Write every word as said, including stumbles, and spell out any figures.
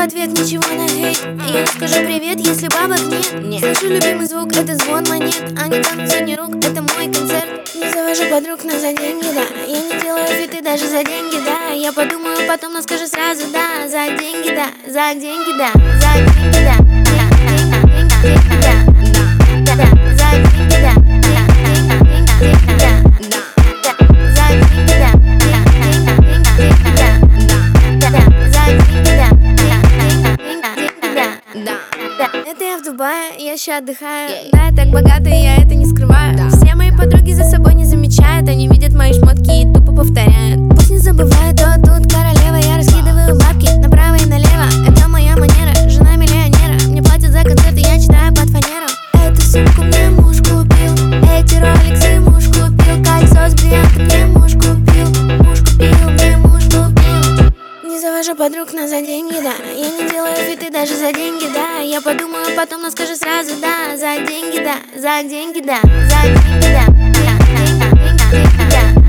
ответ ничего на хейт. Я не скажу привет, если бабок нет. Нет. Слышу любимый звук, это звон монет. Они танцуют сотни рук, это мой концерт. Не завожу подруг, но за деньги, да. Я не делаю фиты даже за деньги, да. Я подумаю потом, но скажу сразу, да. За деньги, да, за деньги, да. За деньги, да. За деньги, да. Это я в Дубае, я ща отдыхаю. Да, я так богата, и я это не скрываю. Все мои подруги за собой не замечают. Они видят мои шмотки и тупо повторяют. Пусть не забывают, то тут королева. Я раскидываю бабки направо и налево. Это моя манера, жена миллионера. Мне платят за концерты, я читаю под фанеру. Эту сумку мне муж купил, эти роликсы муж купил, кольцо с бриллиантом мне муж купил. Муж купил, мне муж купил. Не завожу подруг, но за деньги, да. Я не делаю фиты даже за деньги, да. Я подумаю потом, но скажу сразу, да. За деньги, да, за деньги, да, за деньги, да.